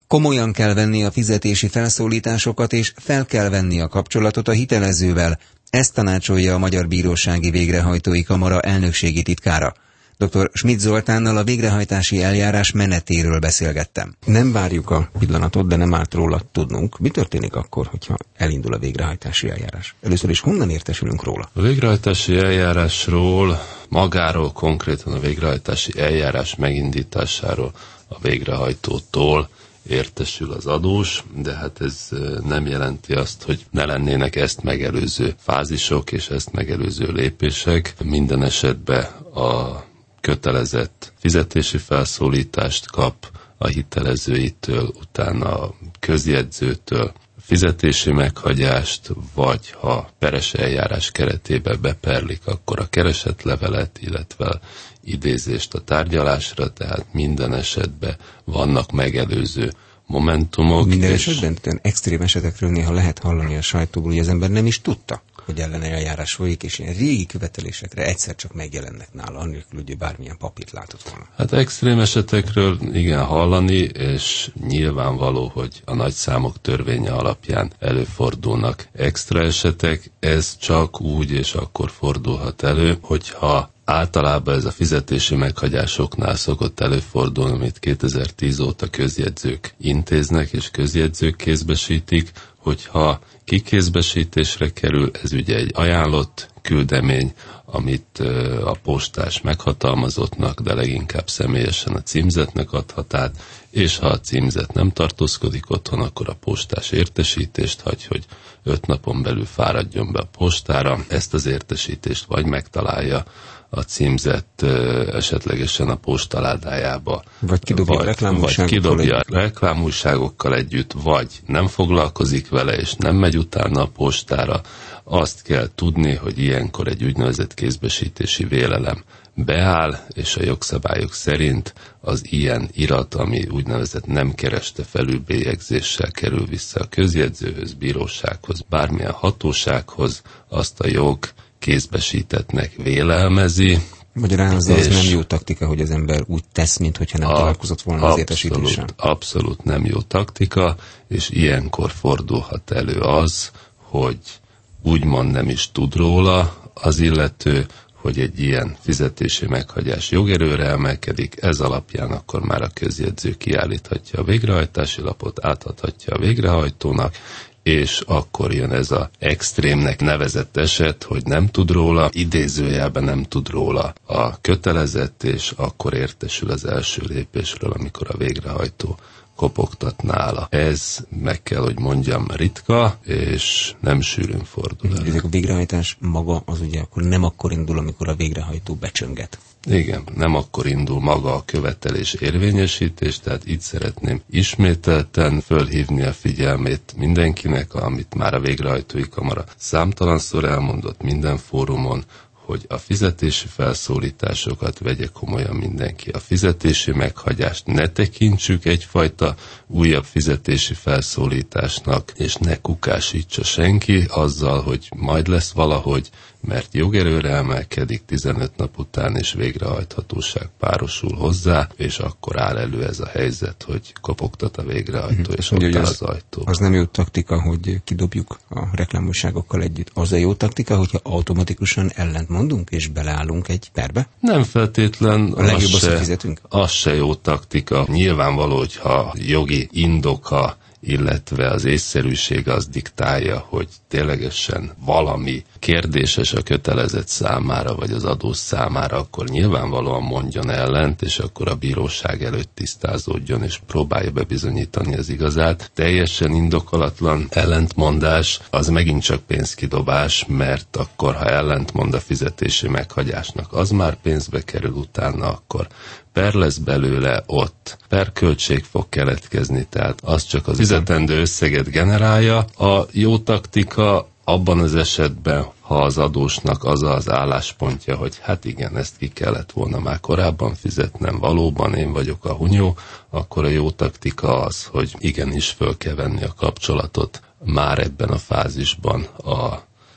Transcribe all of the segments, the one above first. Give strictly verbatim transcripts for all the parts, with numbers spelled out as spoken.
Komolyan kell venni a fizetési felszólításokat, és fel kell venni a kapcsolatot a hitelezővel. Ezt tanácsolja a Magyar Bírósági Végrehajtói Kamara elnökségi titkára. dr. Schmidt Zoltánnal a végrehajtási eljárás menetéről beszélgettem. Nem várjuk a pillanatot, de nem árt róla tudnunk. Mi történik akkor, hogyha elindul a végrehajtási eljárás? Először is honnan értesülünk róla? A végrehajtási eljárásról, magáról, konkrétan a végrehajtási eljárás megindításáról a végrehajtótól értesül az adós, de hát ez nem jelenti azt, hogy ne lennének ezt megelőző fázisok és ezt megelőző lépések. Minden esetben a kötelezett fizetési felszólítást kap a hitelezőitől, utána a közjegyzőtől fizetési meghagyást, vagy ha peres eljárás keretébe beperlik, akkor a keresetlevelet, illetve idézést a tárgyalásra, tehát minden esetben vannak megelőző momentumok. Minden esetben, olyan extrém esetekről néha lehet hallani a sajtóból, hogy az ember nem is tudta, hogy ellen eljárás folyik, és ilyen régi követelésekre egyszer csak megjelennek nála, annélkül, hogy bármilyen papírt látott volna. Hát extrém esetekről igen hallani, és nyilvánvaló, hogy a nagyszámok törvénye alapján előfordulnak extra esetek. Ez csak úgy és akkor fordulhat elő, hogyha általában ez a fizetési meghagyásoknál szokott előfordulni, amit kétezer-tíz óta közjegyzők intéznek és közjegyzők kézbesítik, hogyha kikézbesítésre kerül, ez ugye egy ajánlott küldemény, amit a postás meghatalmazottnak, de leginkább személyesen a címzetnek adhat át, és ha a címzet nem tartózkodik otthon, akkor a postás értesítést hagy, hogy öt napon belül fáradjon be a postára. Ezt az értesítést vagy megtalálja a címzett esetlegesen a postaládájába, vagy kidobja, vagy, vagy kidobja reklámújságokkal együtt, vagy nem foglalkozik vele, és nem megy utána a postára. Azt kell tudni, hogy ilyenkor egy úgynevezett kézbesítési vélelem beáll, és a jogszabályok szerint az ilyen irat, ami úgynevezett nem kereste felülbélyegzéssel kerül vissza a közjegyzőhöz, bírósághoz, bármilyen hatósághoz, azt a jog kézbesítettnek vélelmezi. Magyarán az, az nem jó taktika, hogy az ember úgy tesz, mintha nem találkozott volna az értesítéssel. Abszolút nem jó taktika, és ilyenkor fordulhat elő az, hogy úgymond nem is tud róla az illető, hogy egy ilyen fizetési meghagyás jogerőre emelkedik, ez alapján akkor már a közjegyző kiállíthatja a végrehajtási lapot, átadhatja a végrehajtónak, és akkor jön ez az extrémnek nevezett eset, hogy nem tud róla, idézőjelben nem tud róla a kötelezett, és akkor értesül az első lépésről, amikor a végrehajtó kopogtat nála. Ez, meg kell, hogy mondjam, ritka, és nem sűrűn fordul el. Ezek a végrehajtás maga az ugye akkor nem akkor indul, amikor a végrehajtó becsönget. Igen, nem akkor indul maga a követelés érvényesítés, tehát itt szeretném ismételten fölhívni a figyelmét mindenkinek, amit már a végrehajtói kamara számtalanszor elmondott minden fórumon, hogy a fizetési felszólításokat vegye komolyan mindenki. A fizetési meghagyást ne tekintsük egyfajta újabb fizetési felszólításnak, és ne kukásítsa senki azzal, hogy majd lesz valahogy, mert jogerőre emelkedik tizenöt nap után, és végrehajthatóság párosul hozzá, és akkor áll elő ez a helyzet, hogy kopogtat a végrehajtó, és ott áll az ajtó. Az nem jó taktika, hogy kidobjuk a reklámújságokkal együtt. Az a jó taktika, hogyha automatikusan ellent mondunk, és beleállunk egy perbe? Nem feltétlen. A legjobb az, hogy fizetünk? Az se jó taktika. Nyilvánvaló, hogyha jogi indoka, illetve az észszerűség az diktálja, hogy ténylegesen valami kérdéses a kötelezett számára, vagy az adós számára, akkor nyilvánvalóan mondjon ellent, és akkor a bíróság előtt tisztázódjon, és próbálja bebizonyítani az igazát. Teljesen indokolatlan ellentmondás, az megint csak pénzkidobás, mert akkor, ha ellentmond a fizetési meghagyásnak, az már pénzbe kerül, utána akkor per lesz belőle, ott per költség fog keletkezni, tehát az csak az fizetendő összeget generálja. A jó taktika abban az esetben, ha az adósnak az az álláspontja, hogy hát igen, ezt ki kellett volna már korábban fizetnem, valóban én vagyok a hunyó, akkor a jó taktika az, hogy igenis föl kell venni a kapcsolatot már ebben a fázisban a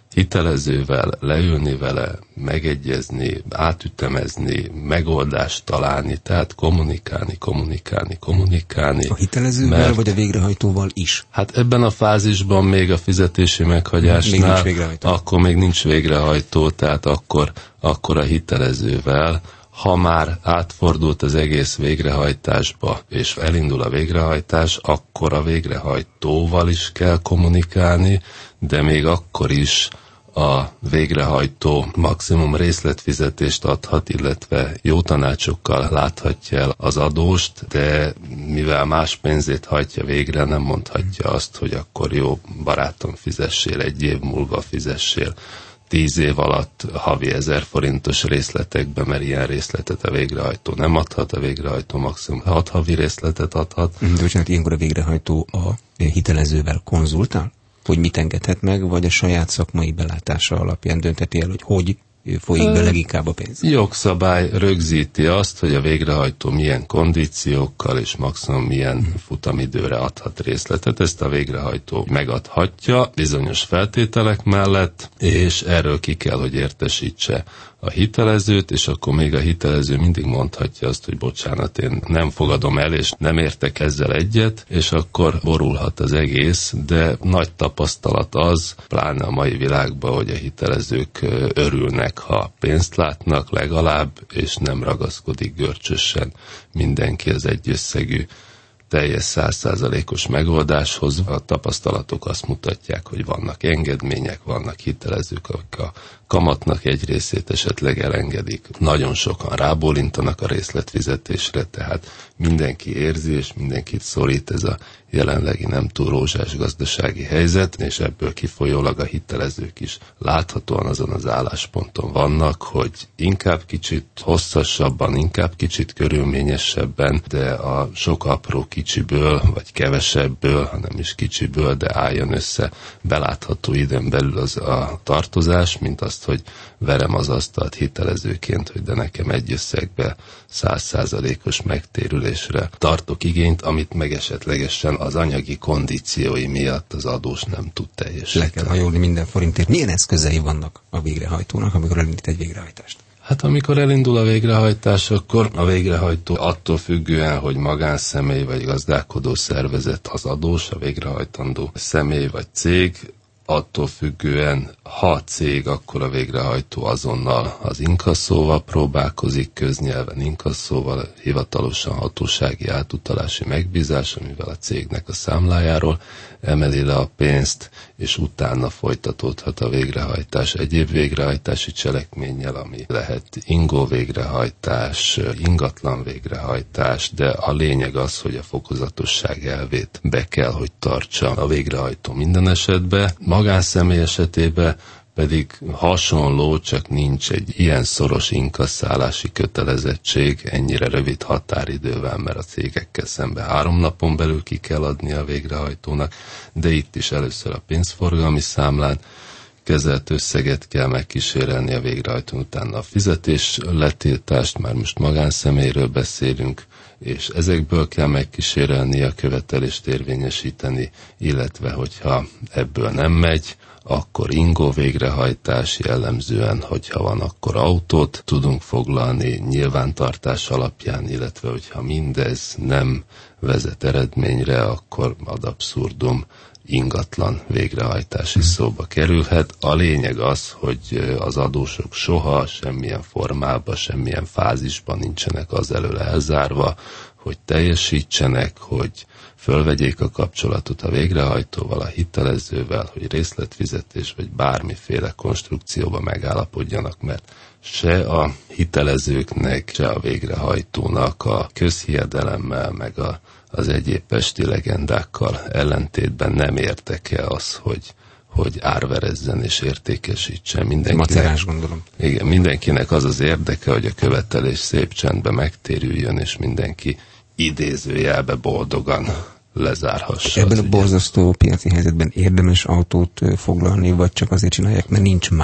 hitelezővel leülni vele, megegyezni, átütemezni, megoldást találni, tehát kommunikálni, kommunikálni, kommunikálni. A hitelezővel mert, vagy a végrehajtóval is? Hát ebben a fázisban még a fizetési meghagyásnál, még akkor még nincs végrehajtó, tehát akkor, akkor a hitelezővel. Ha már átfordult az egész végrehajtásba, és elindul a végrehajtás, akkor a végrehajtóval is kell kommunikálni, de még akkor is a végrehajtó maximum részletfizetést adhat, illetve jó tanácsokkal láthatja el az adóst, de mivel más pénzét hajtja végre, nem mondhatja azt, hogy akkor jó barátom, fizessél, egy év múlva fizessél tíz év alatt havi ezer forintos részletekbe, mert ilyen részletet a végrehajtó nem adhat, a végrehajtó maximum hat havi részletet adhat. De bocsánat, ilyenkor a végrehajtó a hitelezővel konzultál? Hogy mit engedhet meg, vagy a saját szakmai belátása alapján dönteti el, hogy hogy folyik be leginkább a pénz? Jogszabály rögzíti azt, hogy a végrehajtó milyen kondíciókkal és maximum milyen hmm. futamidőre adhat részletet. Ezt a végrehajtó megadhatja bizonyos feltételek mellett, és erről ki kell, hogy értesítse a hitelezőt, és akkor még a hitelező mindig mondhatja azt, hogy bocsánat, én nem fogadom el, és nem értek ezzel egyet, és akkor borulhat az egész, de nagy tapasztalat az, pláne a mai világban, hogy a hitelezők örülnek, ha pénzt látnak legalább, és nem ragaszkodik görcsösen mindenki az egyösszegű teljes száz százalékos megoldáshoz. A tapasztalatok azt mutatják, hogy vannak engedmények, vannak hitelezők, akik a kamatnak egy részét esetleg elengedik. Nagyon sokan rábólintanak a részletfizetésre, tehát mindenki érzi, és mindenkit szorít ez a jelenlegi nem túl rózsás gazdasági helyzet, és ebből kifolyólag a hitelezők is láthatóan azon az állásponton vannak, hogy inkább kicsit hosszasabban, inkább kicsit körülményesebben, de a sok apró kicsiből, vagy kevesebből, hanem is kicsiből, de álljon össze belátható időn belül az a tartozás, mint azt, hogy verem az asztalt hitelezőként, hogy de nekem egy összegbe száz százalékos megtérülésre tartok igényt, amit meg esetlegesen az anyagi kondíciói miatt az adós nem tud teljesíteni. Le kell hajolni minden forintért. Milyen eszközei vannak a végrehajtónak, amikor elindít egy végrehajtást? Hát amikor elindul a végrehajtás, akkor a végrehajtó attól függően, hogy magánszemély vagy gazdálkodó szervezet az adós, a végrehajtandó személy vagy cég, attól függően, ha cég, akkor a végrehajtó azonnal az inkasszóval próbálkozik, köznyelven inkasszóval, hivatalosan hatósági átutalási megbízás, amivel a cégnek a számlájáról emeli le a pénzt, és utána folytatódhat a végrehajtás egyéb végrehajtási cselekménnyel, ami lehet ingó végrehajtás, ingatlan végrehajtás, de a lényeg az, hogy a fokozatosság elvét be kell, hogy tartsa a végrehajtó minden esetben. Magánszemély esetében pedig hasonló, csak nincs egy ilyen szoros inkasszálási kötelezettség ennyire rövid határidővel, mert a cégekkel szemben három napon belül ki kell adni a végrehajtónak, de itt is először a pénzforgalmi számlán kezelt összeget kell megkísérelni a végrehajtón, utána a fizetés letiltást, már most magánszemélyről beszélünk, és ezekből kell megkísérelni a követelést érvényesíteni, illetve hogyha ebből nem megy, akkor ingó végrehajtás, jellemzően, hogyha van, akkor autót tudunk foglalni nyilvántartás alapján, illetve hogyha mindez nem vezet eredményre, akkor ad abszurdum ingatlan végrehajtás is szóba kerülhet. A lényeg az, hogy az adósok soha semmilyen formában, semmilyen fázisban nincsenek az elől elzárva, hogy teljesítsenek, hogy fölvegyék a kapcsolatot a végrehajtóval, a hitelezővel, hogy részletfizetés vagy bármiféle konstrukcióba megállapodjanak, mert se a hitelezőknek, se a végrehajtónak a közhiedelemmel, meg a, az egyéb pesti legendákkal ellentétben nem érdeke az, hogy hogy árverezzen és értékesítsen. Mindenkinek, macerás, gondolom. Igen, mindenkinek az az érdeke, hogy a követelés szép csendben megtérüljön, és mindenki idézőjelbe boldogan lezárhassa. Ebben a borzasztó piaci helyzetben érdemes autót foglalni, vagy csak azért csinálják, mert nincs más?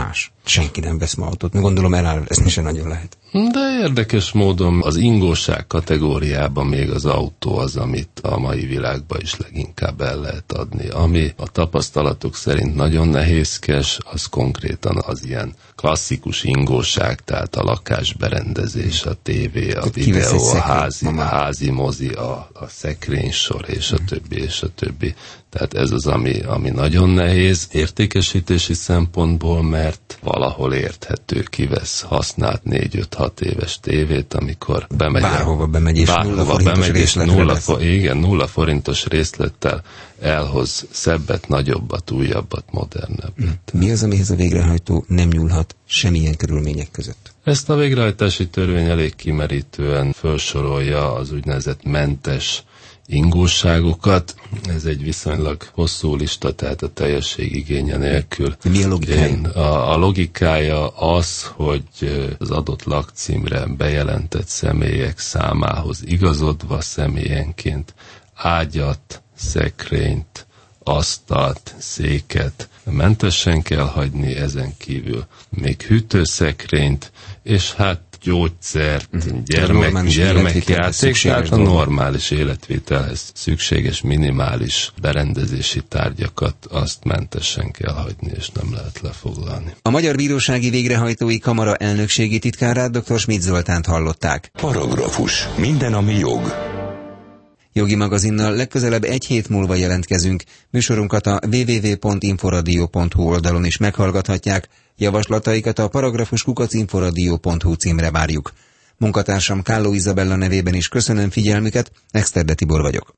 senki nem vesz ma autót. Gondolom eláll, ezt sem nagyon lehet. De érdekes módon az ingóság kategóriában még az autó az, amit a mai világban is leginkább el lehet adni. Ami a tapasztalatok szerint nagyon nehézkes, az konkrétan az ilyen klasszikus ingóság, tehát a lakásberendezés, a tévé, a videó, a házi, a házi mozi, a, a szekrénysor, és a többi, és a többi. Tehát ez az, ami, ami nagyon nehéz értékesítési szempontból, mert valahol érthető, kivesz használt négy-öt-hat éves tévét, amikor bemegy. Bárhova bemegy, és bárhova nulla forintos bemegy, részletre nulla, lesz. igen, nulla forintos részlettel elhoz szebbet, nagyobbat, újabbat, modernebbet. Mi az, amihez a végrehajtó nem nyúlhat semmilyen körülmények között? Ezt a végrehajtási törvény elég kimerítően felsorolja az úgynevezett mentes ingóságokat. Ez egy viszonylag hosszú lista, tehát a teljesség igénye nélkül. Mi a logikája? Én, a, a logikája az, hogy az adott lakcímre bejelentett személyek számához igazodva személyenként ágyat, szekrényt, asztalt, széket mentesen kell hagyni, ezen kívül még hűtőszekrényt, és hát gyógyszert, uh-huh. gyermek, gyermekjáték, tehát a normális életvételhez szükséges minimális berendezési tárgyakat azt mentesen kell hagyni, és nem lehet lefoglalni. A Magyar Bírósági Végrehajtói Kamara elnökségi titkárát, dr. Schmidt Zoltánt hallották. Paragrafus. Minden, ami jog. Jogi magazinnal legközelebb egy hét múlva jelentkezünk. Műsorunkat a double-u double-u double-u pont inforadio pont hu oldalon is meghallgathatják. Javaslataikat a paragrafus kukac inforadio pont hu címre várjuk. Munkatársam Kálló Izabella nevében is köszönöm figyelmüket, Exterde Tibor vagyok.